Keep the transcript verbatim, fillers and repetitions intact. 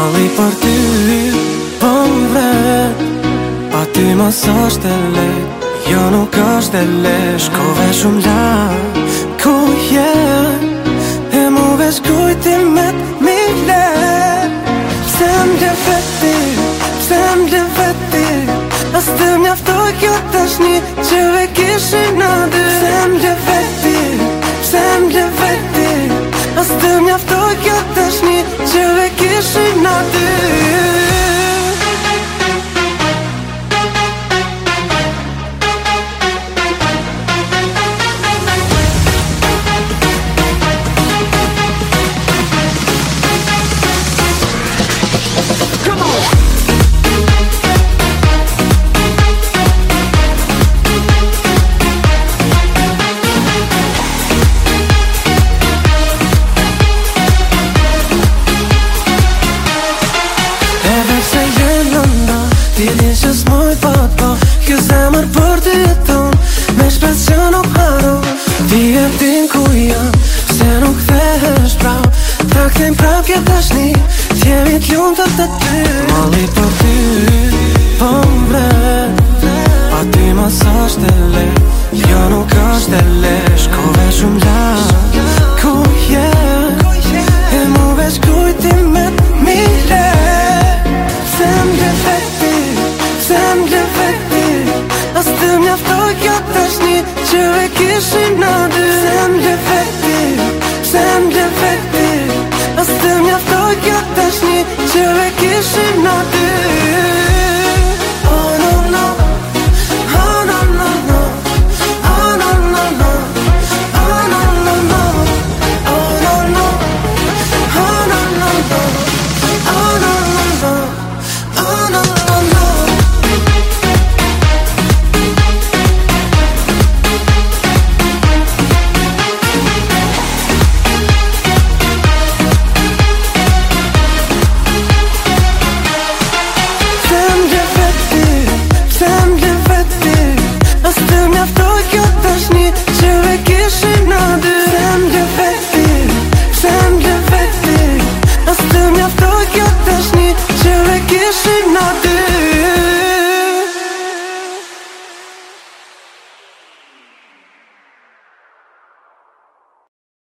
Malli për ty, po m'vret. Pa ty mos është e lejt, jo nuk është e lejt. Shkove shumë larg, ku je, e mu veç kujtimet mi let. Pse m'le veti, pse m'le veti, as të mjaftoj kjo tashni që ve kishin në dy. Pse m'le veti, pse m'le veti, as të mjaftoj kjo tashni që ve kishin në dy. Ti din që s'moj pat po, kjo zemër për ty jeton, me shpes që nuk haro. Ti e din ku jam, se nuk thehesh prap, ta kthejm prap kjo tashni, t'jemi t'lumë të të ty. Malli për ty, po m'vret, pa ty mos është e lejt, jo nuk është e lejt. Shkove shumë larg, ku je, e mu veç kujtimet mi let. Pse m'le veti, pse m'le veti, as të mjaftoj kjo tashni që ve kishin në dy. Pse m'le veti, pse m'le veti, as të mjaftoj kjo tashni që ve kishin në dy.